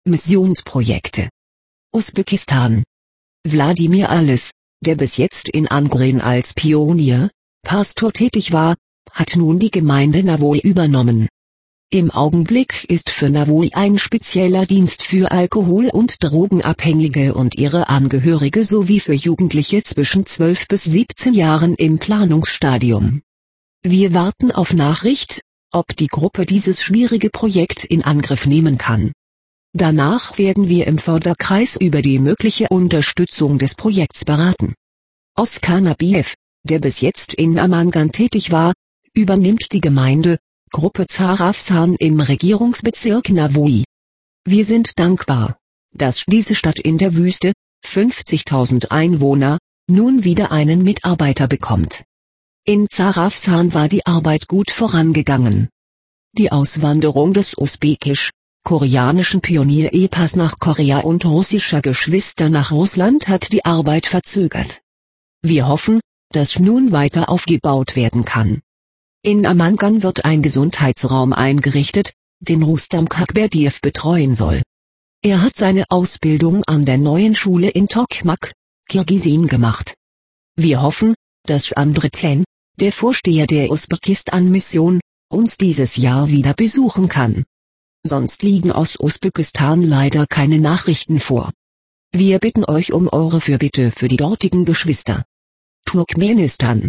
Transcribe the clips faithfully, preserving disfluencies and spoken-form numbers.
Missionsprojekte. Usbekistan. Wladimir Alles, der bis jetzt in Angren als Pionier, Pastor tätig war, hat nun die Gemeinde Navoi übernommen. Im Augenblick ist für Navoi ein spezieller Dienst für Alkohol- und Drogenabhängige und ihre Angehörige sowie für Jugendliche zwischen zwölf bis siebzehn Jahren im Planungsstadium. Wir warten auf Nachricht, ob die Gruppe dieses schwierige Projekt in Angriff nehmen kann. Danach werden wir im Förderkreis über die mögliche Unterstützung des Projekts beraten. Oskar Nabiev, der bis jetzt in Namangan tätig war, übernimmt die Gemeinde Gruppe Zarafsan im Regierungsbezirk Navoi. Wir sind dankbar, dass diese Stadt in der Wüste, fünfzigtausend Einwohner, nun wieder einen Mitarbeiter bekommt. In Zarafsan war die Arbeit gut vorangegangen. Die Auswanderung des usbekisch-koreanischen Pionier-Ehepaars nach Korea und russischer Geschwister nach Russland hat die Arbeit verzögert. Wir hoffen, dass nun weiter aufgebaut werden kann. In Namangan wird ein Gesundheitsraum eingerichtet, den Rustam Kakberdiev betreuen soll. Er hat seine Ausbildung an der neuen Schule in Tokmak, Kirgisistan gemacht. Wir hoffen, dass Andretsen, der Vorsteher der Usbekistan-Mission, uns dieses Jahr wieder besuchen kann. Sonst liegen aus Usbekistan leider keine Nachrichten vor. Wir bitten euch um eure Fürbitte für die dortigen Geschwister. Turkmenistan.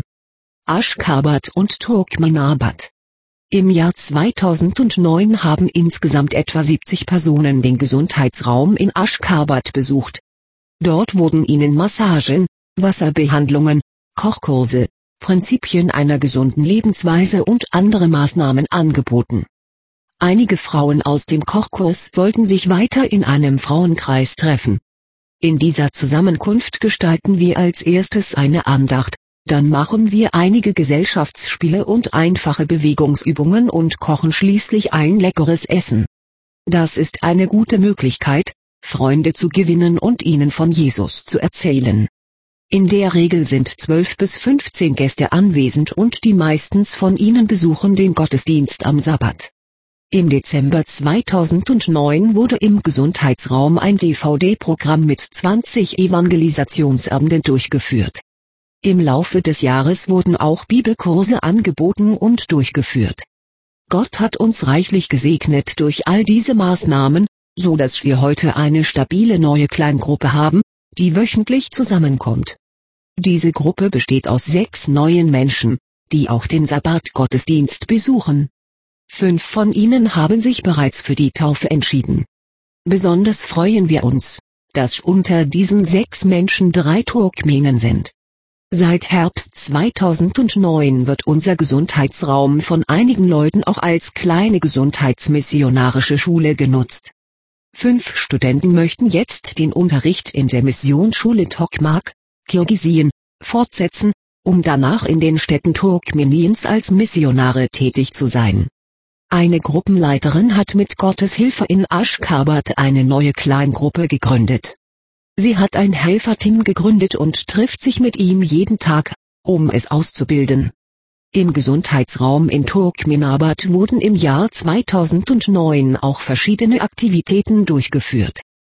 Aşgabat und Turkmenabad. Im Jahr zweitausendneun haben insgesamt etwa siebzig Personen den Gesundheitsraum in Aşgabat besucht. Dort wurden ihnen Massagen, Wasserbehandlungen, Kochkurse, Prinzipien einer gesunden Lebensweise und andere Maßnahmen angeboten. Einige Frauen aus dem Kochkurs wollten sich weiter in einem Frauenkreis treffen. In dieser Zusammenkunft gestalten wir als erstes eine Andacht. Dann machen wir einige Gesellschaftsspiele und einfache Bewegungsübungen und kochen schließlich ein leckeres Essen. Das ist eine gute Möglichkeit, Freunde zu gewinnen und ihnen von Jesus zu erzählen. In der Regel sind zwölf bis fünfzehn Gäste anwesend und die meistens von ihnen besuchen den Gottesdienst am Sabbat. Im Dezember zweitausendneun wurde im Gesundheitsraum ein D V D-Programm mit zwanzig Evangelisationsabenden durchgeführt. Im Laufe des Jahres wurden auch Bibelkurse angeboten und durchgeführt. Gott hat uns reichlich gesegnet durch all diese Maßnahmen, so dass wir heute eine stabile neue Kleingruppe haben, die wöchentlich zusammenkommt. Diese Gruppe besteht aus sechs neuen Menschen, die auch den Sabbatgottesdienst besuchen. Fünf von ihnen haben sich bereits für die Taufe entschieden. Besonders freuen wir uns, dass unter diesen sechs Menschen drei Turkmenen sind. Seit Herbst zweitausendneun wird unser Gesundheitsraum von einigen Leuten auch als kleine gesundheitsmissionarische Schule genutzt. Fünf Studenten möchten jetzt den Unterricht in der Missionsschule Tokmak, Kirgisistan, fortsetzen, um danach in den Städten Turkmeniens als Missionare tätig zu sein. Eine Gruppenleiterin hat mit Gottes Hilfe in Aşgabat eine neue Kleingruppe gegründet. Sie hat ein Helferteam gegründet und trifft sich mit ihm jeden Tag, um es auszubilden. Im Gesundheitsraum in Turkmenabad wurden im Jahr zweitausendneun auch verschiedene Aktivitäten durchgeführt.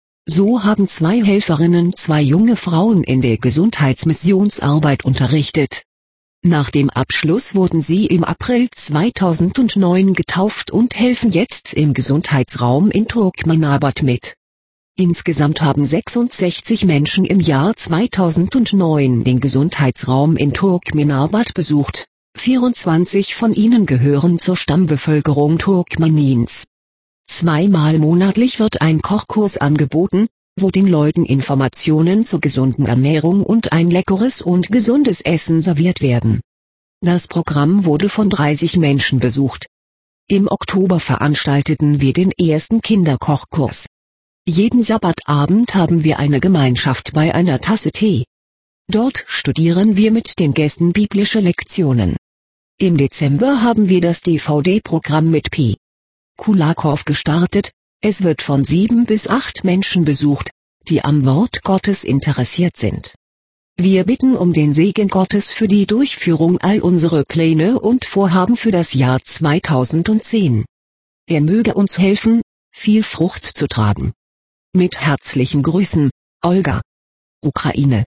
So haben zwei Helferinnen zwei junge Frauen in der Gesundheitsmissionsarbeit unterrichtet. Nach dem Abschluss wurden sie im April zweitausendneun getauft und helfen jetzt im Gesundheitsraum in Turkmenabad mit. Insgesamt haben sechsundsechzig Menschen im Jahr zweitausendneun den Gesundheitsraum in Turkmenabad besucht, vierundzwanzig von ihnen gehören zur Stammbevölkerung Turkmeniens. Zweimal monatlich wird ein Kochkurs angeboten, wo den Leuten Informationen zur gesunden Ernährung und ein leckeres und gesundes Essen serviert werden. Das Programm wurde von dreißig Menschen besucht. Im Oktober veranstalteten wir den ersten Kinderkochkurs. Jeden Sabbatabend haben wir eine Gemeinschaft bei einer Tasse Tee. Dort studieren wir mit den Gästen biblische Lektionen. Im Dezember haben wir das D V D-Programm mit P. Kulakov gestartet. Es wird von sieben bis acht Menschen besucht, die am Wort Gottes interessiert sind. Wir bitten um den Segen Gottes für die Durchführung all unserer Pläne und Vorhaben für das Jahr zweitausendzehn. Er möge uns helfen, viel Frucht zu tragen. Mit herzlichen Grüßen, Olga. Ukraine.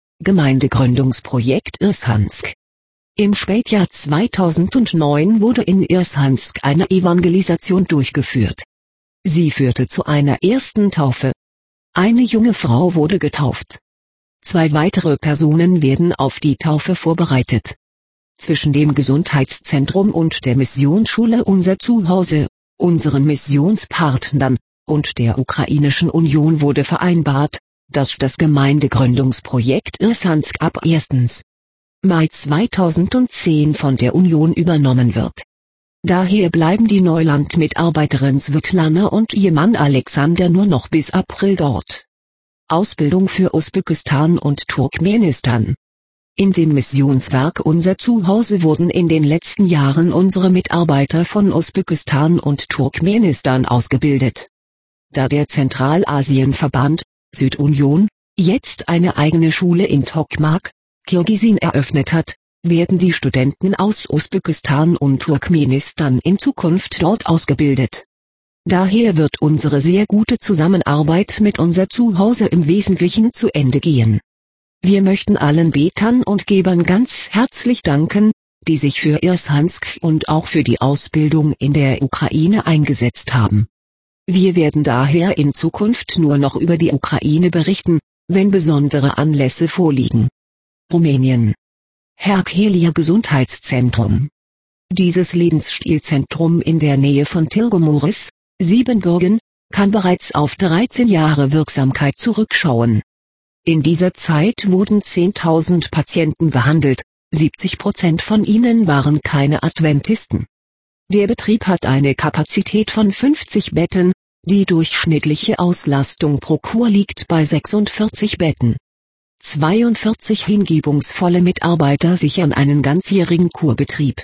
Gemeindegründungsprojekt Irsansk. Im Spätjahr zweitausendneun wurde in Irsansk eine Evangelisation durchgeführt. Sie führte zu einer ersten Taufe. Eine junge Frau wurde getauft. Zwei weitere Personen werden auf die Taufe vorbereitet. Zwischen dem Gesundheitszentrum und der Missionsschule Unser Zuhause, unseren Missionspartnern, und der Ukrainischen Union wurde vereinbart, dass das Gemeindegründungsprojekt Irsansk ab ersten Mai zweitausendzehn von der Union übernommen wird. Daher bleiben die Neuland-Mitarbeiterin Svetlana und ihr Mann Alexander nur noch bis April dort. Ausbildung für Usbekistan und Turkmenistan. In dem Missionswerk Unser Zuhause wurden in den letzten Jahren unsere Mitarbeiter von Usbekistan und Turkmenistan ausgebildet. Da der Zentralasienverband, Südunion, jetzt eine eigene Schule in Tokmak, Kirgisistan eröffnet hat, werden die Studenten aus Usbekistan und Turkmenistan in Zukunft dort ausgebildet. Daher wird unsere sehr gute Zusammenarbeit mit Unser Zuhause im Wesentlichen zu Ende gehen. Wir möchten allen Betern und Gebern ganz herzlich danken, die sich für Irsansk und auch für die Ausbildung in der Ukraine eingesetzt haben. Wir werden daher in Zukunft nur noch über die Ukraine berichten, wenn besondere Anlässe vorliegen. Rumänien. Herkelia Gesundheitszentrum. Dieses Lebensstilzentrum in der Nähe von Tilgumuris, Siebenbürgen, kann bereits auf dreizehn Jahre Wirksamkeit zurückschauen. In dieser Zeit wurden zehntausend Patienten behandelt, siebzig Prozent von ihnen waren keine Adventisten. Der Betrieb hat eine Kapazität von fünfzig Betten, die durchschnittliche Auslastung pro Kur liegt bei sechsundvierzig Betten. zweiundvierzig hingebungsvolle Mitarbeiter sichern einen ganzjährigen Kurbetrieb.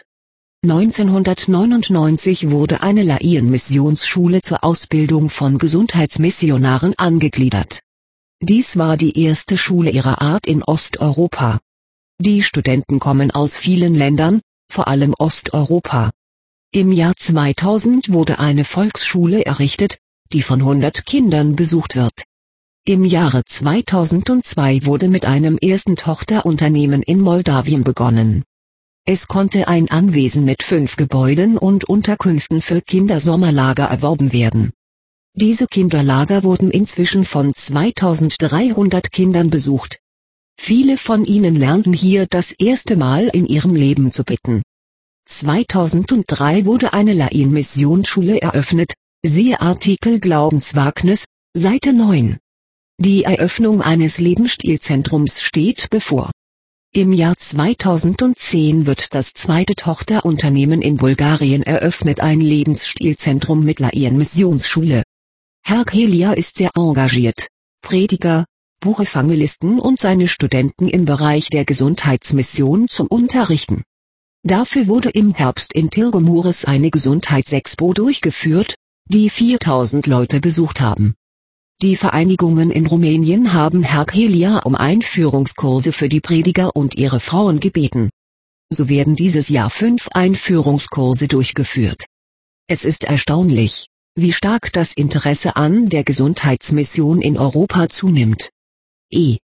neunzehnhundertneunundneunzig wurde eine Laien-Missionsschule zur Ausbildung von Gesundheitsmissionaren angegliedert. Dies war die erste Schule ihrer Art in Osteuropa. Die Studenten kommen aus vielen Ländern, vor allem Osteuropa. Im Jahr zweitausend wurde eine Volksschule errichtet, die von hundert Kindern besucht wird. Im Jahre zweitausendzwei wurde mit einem ersten Tochterunternehmen in Moldawien begonnen. Es konnte ein Anwesen mit fünf Gebäuden und Unterkünften für Kindersommerlager erworben werden. Diese Kinderlager wurden inzwischen von zweitausenddreihundert Kindern besucht. Viele von ihnen lernten hier das erste Mal in ihrem Leben zu beten. zweitausenddrei wurde eine Laien-Missionsschule eröffnet, siehe Artikel Glaubenswagnis, Seite neun. Die Eröffnung eines Lebensstilzentrums steht bevor. Im Jahr zweitausendzehn wird das zweite Tochterunternehmen in Bulgarien eröffnet, ein Lebensstilzentrum mit Laien-Missionsschule. Herkelia ist sehr engagiert, Prediger, Buchevangelisten und seine Studenten im Bereich der Gesundheitsmission zum Unterrichten. Dafür wurde im Herbst in Tilgumuris eine Gesundheitsexpo durchgeführt, die viertausend Leute besucht haben. Die Vereinigungen in Rumänien haben Herkelia um Einführungskurse für die Prediger und ihre Frauen gebeten. So werden dieses Jahr fünf Einführungskurse durchgeführt. Es ist erstaunlich, wie stark das Interesse an der Gesundheitsmission in Europa zunimmt. E.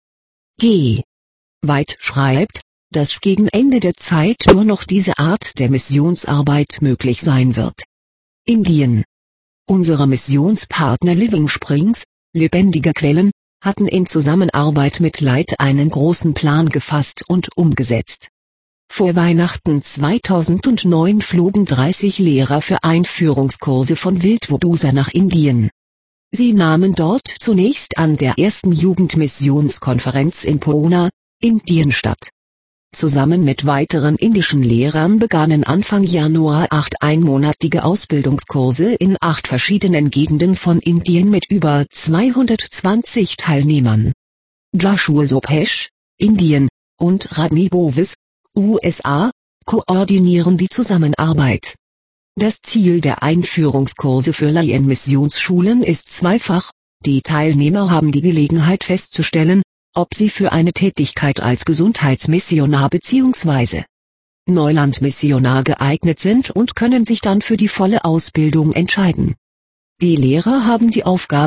G. White schreibt, dass gegen Ende der Zeit nur noch diese Art der Missionsarbeit möglich sein wird. Indien. Unsere Missionspartner Living Springs, lebendige Quellen, hatten in Zusammenarbeit mit Light einen großen Plan gefasst und umgesetzt. Vor Weihnachten zweitausendneun flogen dreißig Lehrer für Einführungskurse von Wildwudusa nach Indien. Sie nahmen dort zunächst an der ersten Jugendmissionskonferenz in Pune, Indien statt. Zusammen mit weiteren indischen Lehrern begannen Anfang Januar acht einmonatige Ausbildungskurse in acht verschiedenen Gegenden von Indien mit über zweihundertzwanzig Teilnehmern. Joshua Sopesh, Indien, und Radni Bovis, U S A, koordinieren die Zusammenarbeit. Das Ziel der Einführungskurse für Laien-Missionsschulen ist zweifach: Die Teilnehmer haben die Gelegenheit festzustellen, ob sie für eine Tätigkeit als Gesundheitsmissionar bzw. Neulandmissionar geeignet sind und können sich dann für die volle Ausbildung entscheiden. Die Lehrer haben die Aufgabe,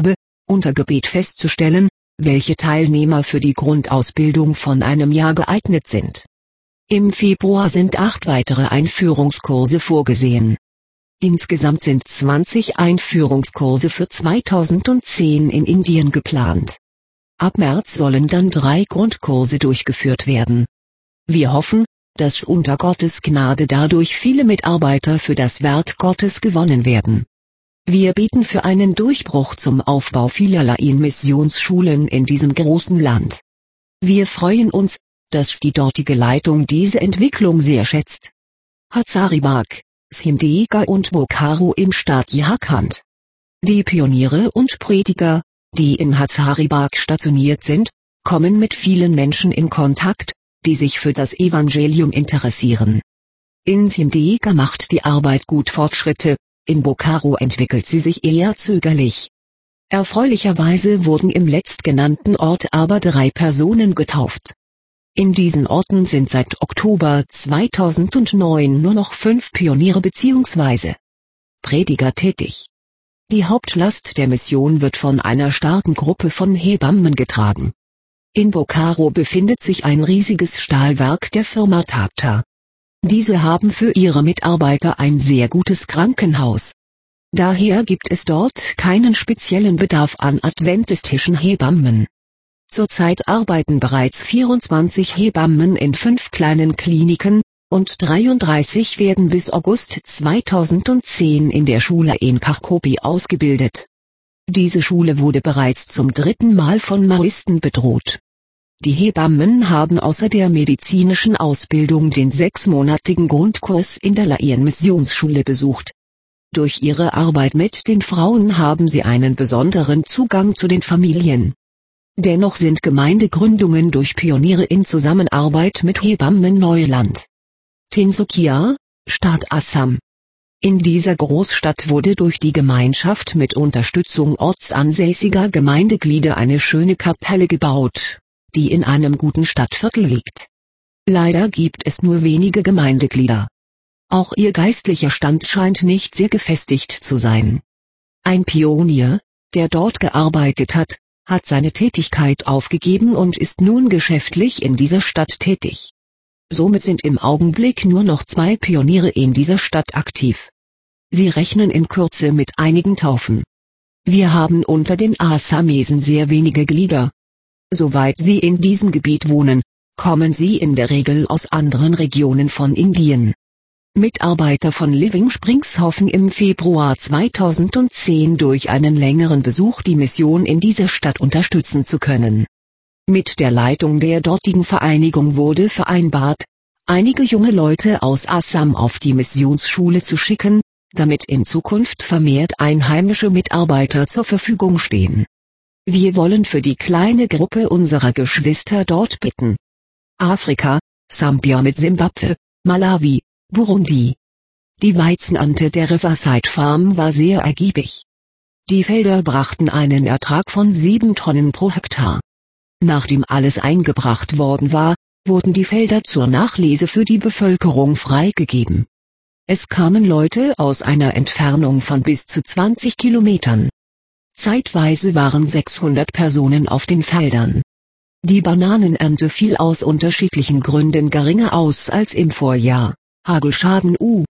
unter Gebet festzustellen, welche Teilnehmer für die Grundausbildung von einem Jahr geeignet sind. Im Februar sind acht weitere Einführungskurse vorgesehen. Insgesamt sind zwanzig Einführungskurse für zweitausendzehn in Indien geplant. Ab März sollen dann drei Grundkurse durchgeführt werden. Wir hoffen, dass unter Gottes Gnade dadurch viele Mitarbeiter für das Werk Gottes gewonnen werden. Wir beten für einen Durchbruch zum Aufbau vieler Laien-Missionsschulen in diesem großen Land. Wir freuen uns, dass die dortige Leitung diese Entwicklung sehr schätzt. Hazaribagh, Simdega und Bokaro im Staat Jharkhand. Die Pioniere und Prediger, die in Hazaribagh stationiert sind, kommen mit vielen Menschen in Kontakt, die sich für das Evangelium interessieren. In Simdega macht die Arbeit gut Fortschritte, in Bokaro entwickelt sie sich eher zögerlich. Erfreulicherweise wurden im letztgenannten Ort aber drei Personen getauft. In diesen Orten sind seit Oktober zweitausendneun nur noch fünf Pioniere bzw. Prediger tätig. Die Hauptlast der Mission wird von einer starken Gruppe von Hebammen getragen. In Bokaro befindet sich ein riesiges Stahlwerk der Firma Tata. Diese haben für ihre Mitarbeiter ein sehr gutes Krankenhaus. Daher gibt es dort keinen speziellen Bedarf an adventistischen Hebammen. Zurzeit arbeiten bereits vierundzwanzig Hebammen in fünf kleinen Kliniken, und dreiunddreißig werden bis August zweitausendzehn in der Schule in Karkopi ausgebildet. Diese Schule wurde bereits zum dritten Mal von Maoisten bedroht. Die Hebammen haben außer der medizinischen Ausbildung den sechsmonatigen Grundkurs in der Laien-Missionsschule besucht. Durch ihre Arbeit mit den Frauen haben sie einen besonderen Zugang zu den Familien. Dennoch sind Gemeindegründungen durch Pioniere in Zusammenarbeit mit Hebammen Neuland. Tinsukia, Staat Assam. In dieser Großstadt wurde durch die Gemeinschaft mit Unterstützung ortsansässiger Gemeindeglieder eine schöne Kapelle gebaut, die in einem guten Stadtviertel liegt. Leider gibt es nur wenige Gemeindeglieder. Auch ihr geistlicher Stand scheint nicht sehr gefestigt zu sein. Ein Pionier, der dort gearbeitet hat, hat seine Tätigkeit aufgegeben und ist nun geschäftlich in dieser Stadt tätig. Somit sind im Augenblick nur noch zwei Pioniere in dieser Stadt aktiv. Sie rechnen in Kürze mit einigen Taufen. Wir haben unter den Assamesen sehr wenige Glieder. Soweit sie in diesem Gebiet wohnen, kommen sie in der Regel aus anderen Regionen von Indien. Mitarbeiter von Living Springs hoffen im Februar zweitausendzehn durch einen längeren Besuch die Mission in dieser Stadt unterstützen zu können. Mit der Leitung der dortigen Vereinigung wurde vereinbart, einige junge Leute aus Assam auf die Missionsschule zu schicken, damit in Zukunft vermehrt einheimische Mitarbeiter zur Verfügung stehen. Wir wollen für die kleine Gruppe unserer Geschwister dort bitten. Afrika, Sambia mit Simbabwe, Malawi, Burundi. Die Weizenernte der Riverside Farm war sehr ergiebig. Die Felder brachten einen Ertrag von sieben Tonnen pro Hektar. Nachdem alles eingebracht worden war, wurden die Felder zur Nachlese für die Bevölkerung freigegeben. Es kamen Leute aus einer Entfernung von bis zu zwanzig Kilometern. Zeitweise waren sechshundert Personen auf den Feldern. Die Bananenernte fiel aus unterschiedlichen Gründen geringer aus als im Vorjahr. Hagelschaden U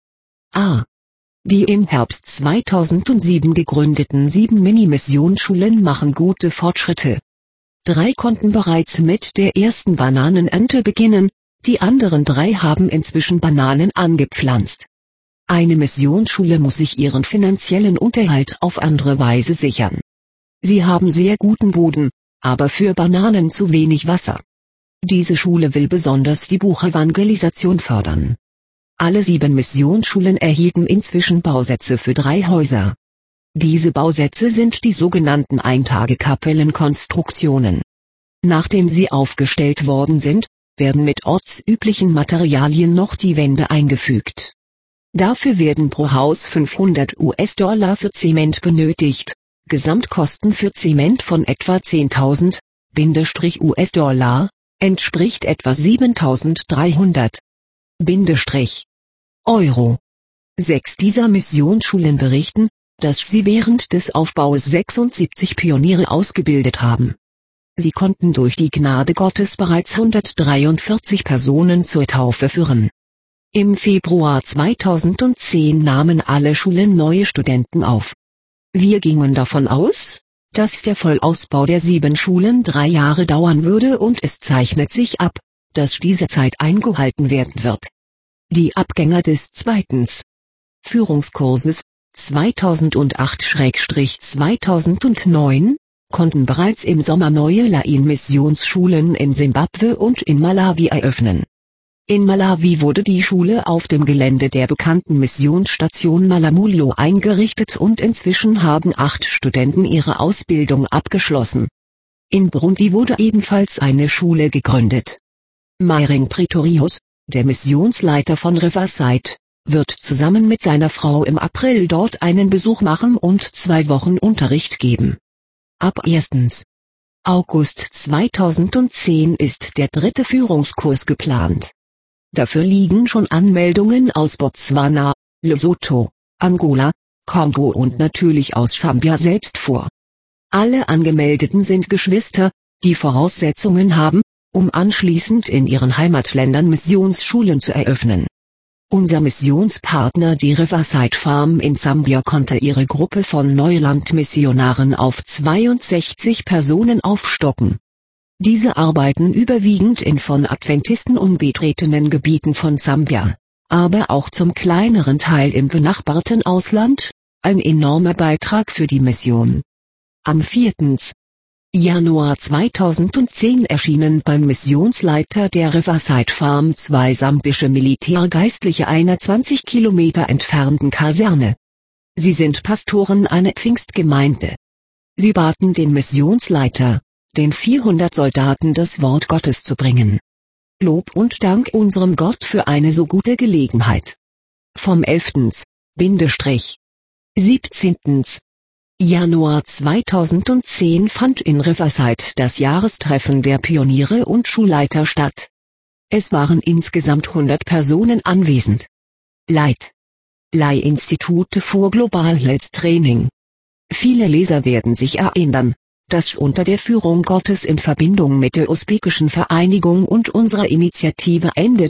A Die im Herbst zweitausendsieben gegründeten sieben Mini-Missionsschulen machen gute Fortschritte. Drei konnten bereits mit der ersten Bananenernte beginnen, die anderen drei haben inzwischen Bananen angepflanzt. Eine Missionsschule muss sich ihren finanziellen Unterhalt auf andere Weise sichern. Sie haben sehr guten Boden, aber für Bananen zu wenig Wasser. Diese Schule will besonders die Buchevangelisation fördern. Alle sieben Missionsschulen erhielten inzwischen Bausätze für drei Häuser. Diese Bausätze sind die sogenannten Eintagekapellenkonstruktionen. Nachdem sie aufgestellt worden sind, werden mit ortsüblichen Materialien noch die Wände eingefügt. Dafür werden pro Haus fünfhundert US-Dollar für Zement benötigt, Gesamtkosten für Zement von etwa zehntausend US-Dollar, entspricht etwa siebentausenddreihundert Euro. Sechs dieser Missionsschulen berichten, dass sie während des Aufbaus sechsundsiebzig Pioniere ausgebildet haben. Sie konnten durch die Gnade Gottes bereits hundertdreiundvierzig Personen zur Taufe führen. Im Februar zweitausendzehn nahmen alle Schulen neue Studenten auf. Wir gingen davon aus, dass der Vollausbau der sieben Schulen drei Jahre dauern würde, und es zeichnet sich ab, dass diese Zeit eingehalten werden wird. Die Abgänger des zweiten Führungskurses zweitausendacht zweitausendneun konnten bereits im Sommer neue Laien-Missionsschulen in Simbabwe und in Malawi eröffnen. In Malawi wurde die Schule auf dem Gelände der bekannten Missionsstation Malamulo eingerichtet, und inzwischen haben acht Studenten ihre Ausbildung abgeschlossen. In Burundi wurde ebenfalls eine Schule gegründet. Myring Pretorius, der Missionsleiter von Riverside, wird zusammen mit seiner Frau im April dort einen Besuch machen und zwei Wochen Unterricht geben. Ab ersten August zweitausendzehn ist der dritte Führungskurs geplant. Dafür liegen schon Anmeldungen aus Botswana, Lesotho, Angola, Kongo und natürlich aus Sambia selbst vor. Alle Angemeldeten sind Geschwister, die Voraussetzungen haben, um anschließend in ihren Heimatländern Missionsschulen zu eröffnen. Unser Missionspartner, die Riverside Farm in Sambia, konnte ihre Gruppe von Neulandmissionaren auf zweiundsechzig Personen aufstocken. Diese arbeiten überwiegend in von Adventisten unbetretenen Gebieten von Sambia, aber auch zum kleineren Teil im benachbarten Ausland, ein enormer Beitrag für die Mission. Am vierten Januar zweitausendzehn erschienen beim Missionsleiter der Riverside Farm zwei sambische Militärgeistliche einer zwanzig Kilometer entfernten Kaserne. Sie sind Pastoren einer Pfingstgemeinde. Sie baten den Missionsleiter, den vierhundert Soldaten das Wort Gottes zu bringen. Lob und Dank unserem Gott für eine so gute Gelegenheit. Vom elften siebzehnten Januar zweitausendzehn fand in Riverside das Jahrestreffen der Pioniere und Schulleiter statt. Es waren insgesamt hundert Personen anwesend. Leit. Leih-Institute for Global Health Training. Viele Leser werden sich erinnern, dass unter der Führung Gottes in Verbindung mit der usbekischen Vereinigung und unserer Initiative Ende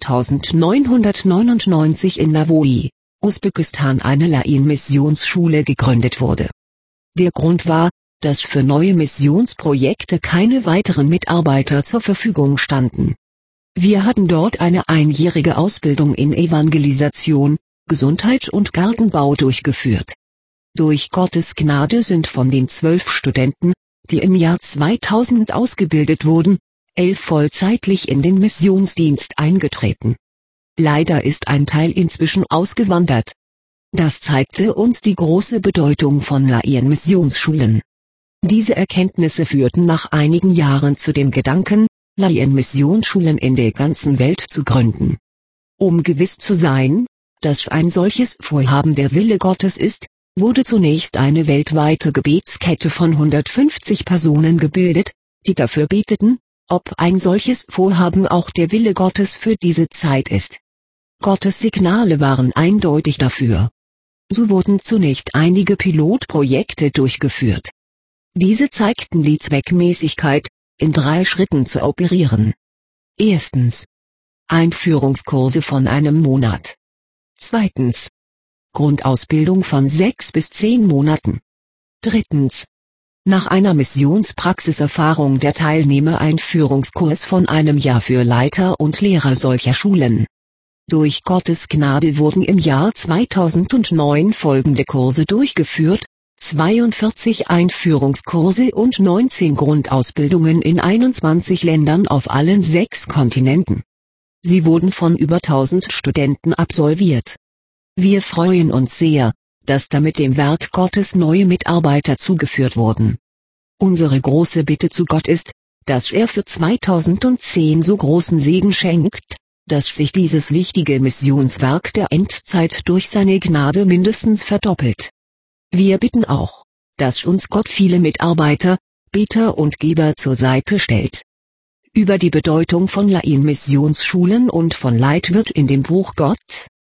neunzehnhundertneunundneunzig in Navoi, Usbekistan, eine Laien-Missionsschule gegründet wurde. Der Grund war, dass für neue Missionsprojekte keine weiteren Mitarbeiter zur Verfügung standen. Wir hatten dort eine einjährige Ausbildung in Evangelisation, Gesundheit und Gartenbau durchgeführt. Durch Gottes Gnade sind von den zwölf Studenten, die im Jahr zweitausend ausgebildet wurden, elf vollzeitlich in den Missionsdienst eingetreten. Leider ist ein Teil inzwischen ausgewandert. Das zeigte uns die große Bedeutung von Laien-Missionsschulen. Diese Erkenntnisse führten nach einigen Jahren zu dem Gedanken, Laien-Missionsschulen in der ganzen Welt zu gründen. Um gewiss zu sein, dass ein solches Vorhaben der Wille Gottes ist, wurde zunächst eine weltweite Gebetskette von hundertfünfzig Personen gebildet, die dafür beteten, ob ein solches Vorhaben auch der Wille Gottes für diese Zeit ist. Gottes Signale waren eindeutig dafür. So wurden zunächst einige Pilotprojekte durchgeführt. Diese zeigten die Zweckmäßigkeit, in drei Schritten zu operieren. Erstens. Einführungskurse von einem Monat. Zweitens. Grundausbildung von sechs bis zehn Monaten. Drittens. Nach einer Missionspraxiserfahrung der Teilnehmer ein Führungskurs von einem Jahr für Leiter und Lehrer solcher Schulen. Durch Gottes Gnade wurden im Jahr zweitausendneun folgende Kurse durchgeführt: zweiundvierzig Einführungskurse und neunzehn Grundausbildungen in einundzwanzig Ländern auf allen sechs Kontinenten. Sie wurden von über tausend Studenten absolviert. Wir freuen uns sehr, dass damit dem Werk Gottes neue Mitarbeiter zugeführt wurden. Unsere große Bitte zu Gott ist, dass er für zweitausendzehn so großen Segen schenkt, dass sich dieses wichtige Missionswerk der Endzeit durch seine Gnade mindestens verdoppelt. Wir bitten auch, dass uns Gott viele Mitarbeiter, Beter und Geber zur Seite stellt. Über die Bedeutung von Laien-Missionsschulen und von Leit wird in dem Buch Gott,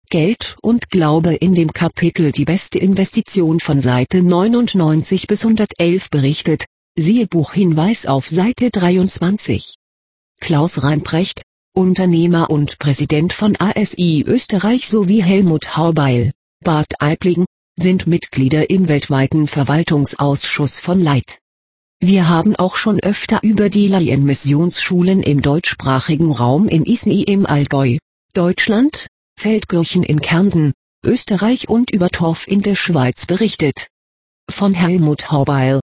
Geld und Glaube in dem Kapitel Die beste Investition von Seite neunundneunzig bis hundertelf berichtet, siehe Buchhinweis auf Seite dreiundzwanzig. Klaus Reinprecht, Unternehmer und Präsident von A S I Österreich sowie Helmut Haubeil, Bad Aiblingen, sind Mitglieder im weltweiten Verwaltungsausschuss von Leit. Wir haben auch schon öfter über die Laienmissionsschulen im deutschsprachigen Raum in Isny im Allgäu, Deutschland, Feldkirchen in Kärnten, Österreich und über Torf in der Schweiz berichtet. Von Helmut Haubeil,